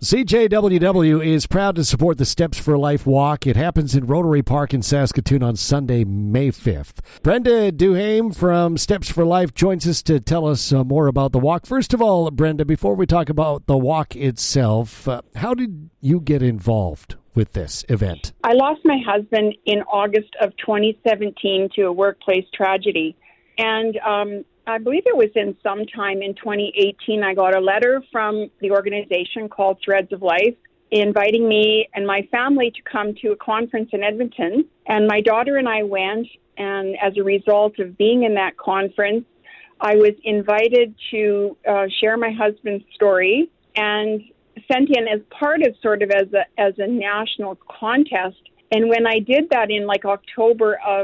CJWW is proud to support the Steps for Life walk. It happens in Rotary Park in Saskatoon on Sunday, May 5th. Brenda Duhame from Steps for Life joins us to tell us more about the walk. First of all, Brenda, before we talk about the walk itself, how did you get involved with this event? I lost my husband in August of 2017 to a workplace tragedy. And I believe it was in sometime in 2018, I got a letter from the organization called Threads of Life inviting me and my family to come to a conference in Edmonton. And my daughter and I went, and as a result of being in that conference, I was invited to share my husband's story and sent in as part of sort of as a national contest. And when I did that in like October of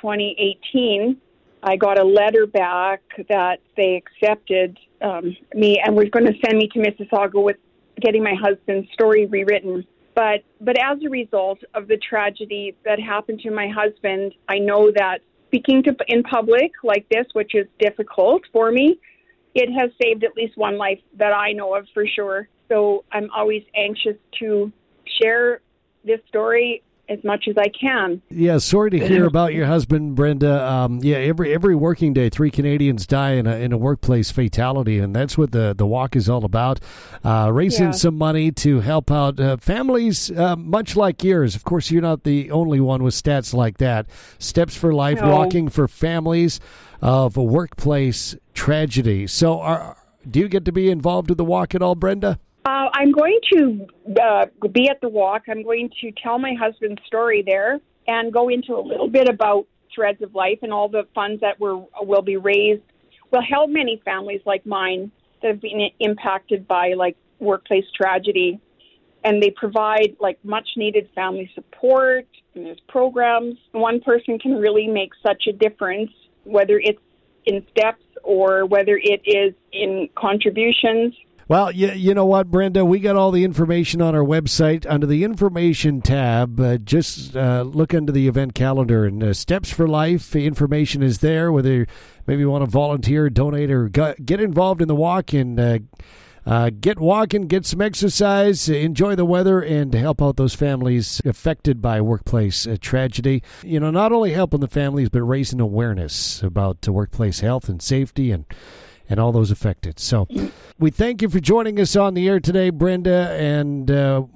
2018, I got a letter back that they accepted me and were going to send me to Mississauga with getting my husband's story rewritten. But as a result of the tragedy that happened to my husband, I know that speaking in public like this, which is difficult for me, it has saved at least one life that I know of for sure. So I'm always anxious to share this story as much as I can. Yeah, sorry to hear about your husband, Brenda. Every working day, 3 Canadians die in a workplace fatality, and that's what the walk is all about. Raising some money to help out families much like yours. Of course, you're not the only one with stats like that. Steps for Life, walking for families of a workplace tragedy. So do you get to be involved with the walk at all, Brenda? I'm going to be at the walk. I'm going to tell my husband's story there and go into a little bit about Threads of Life and all the funds that will be raised will help many families like mine that have been impacted by like workplace tragedy. And they provide like much needed family support, and there's programs. One person can really make such a difference, whether it's in steps or whether it is in contributions. Well, you know what, Brenda? We got all the information on our website. Under the information tab, just look under the event calendar, and Steps for Life information is there, whether maybe you want to volunteer, donate, or get involved in the walk and get walking, get some exercise, enjoy the weather, and help out those families affected by workplace tragedy. You know, not only helping the families, but raising awareness about workplace health and safety and all those affected. So we thank you for joining us on the air today, Brenda, and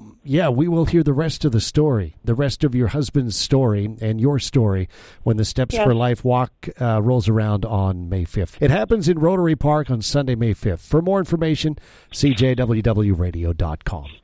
we will hear the rest of the story, the rest of your husband's story and your story when the Steps for Life walk rolls around on May 5th. It happens in Rotary Park on Sunday, May 5th. For more information, cjwwradio.com.